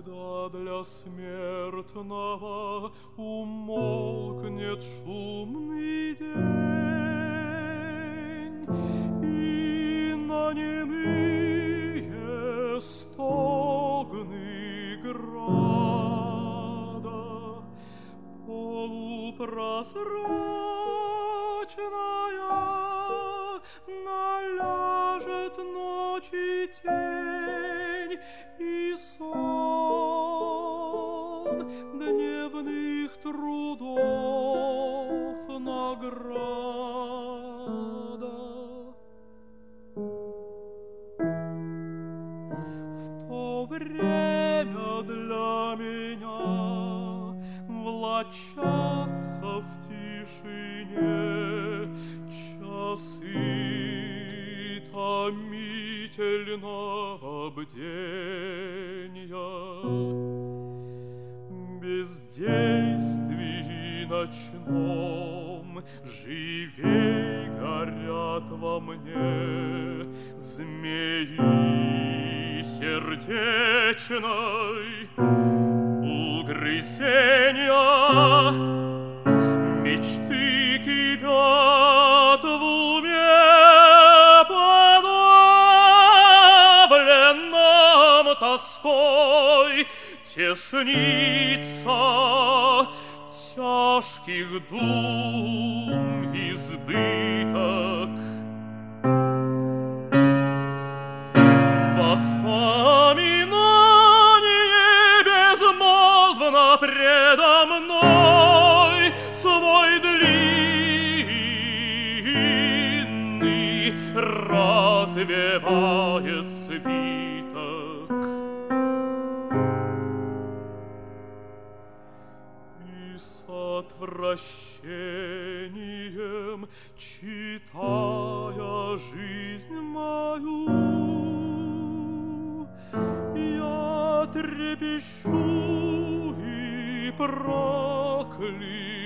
Когда для смертного умолкнет шумный день, и на немые стогны града полупрозрачная наляжет ночи тень, и сон дневных трудов награда. В то время для меня влачатся в тишине часы томительного бдения. Бездействии ночном живей горят во мне змеи сердечной угрызения. Мечты кипят в уме подавленном тоской, теснится тяжких дум избыток. Воспоминание безмолвно предо мной свой длинный развевает свиток. И с отвращением, читая жизнь мою, я трепещу и прокляну